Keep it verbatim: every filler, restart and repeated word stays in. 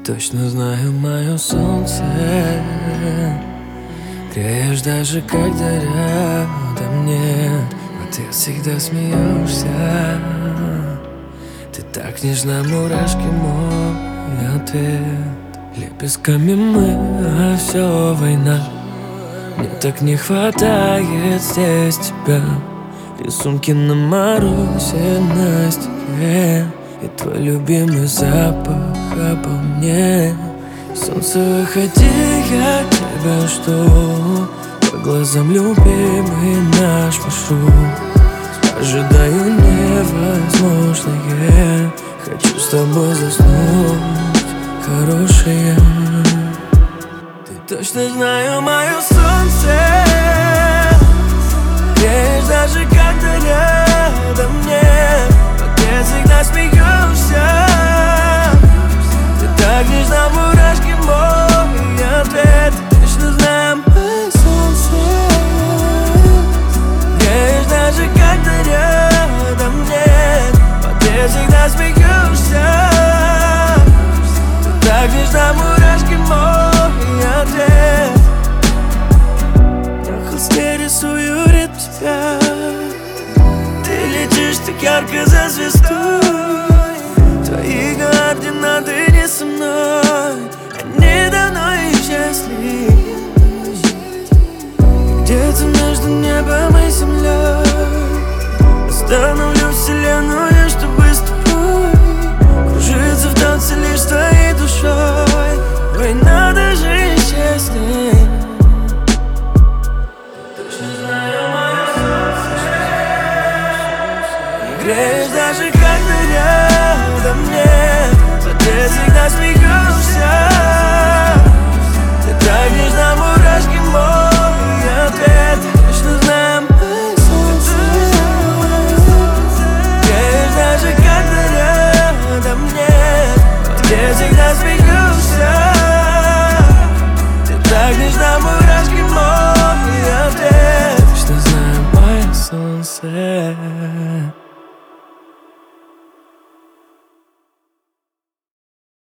точно знаю, мое солнце. Греешь даже когда рядом нет, но ты всегда смеешься. Ты так нежна, мурашки мой ответ. Лепестками мы, а все война. Мне так не хватает здесь тебя. Рисунки на морозе на стекле и твой любимый запах обо мне. Солнце, выходи, я тебя жду. По глазам любимый наш маршрут. Ожидаю невозможное. Хочу с тобой заснуть, хорошая. Ты точно знаю, мое солнце. Греешь даже когда рядом нет, но ты всегда смеешься. Ты так нежна, мурашки мой ответ. Ты точно знаю, мое солнце. Греешь даже когда рядом нет, но ты всегда смеешься.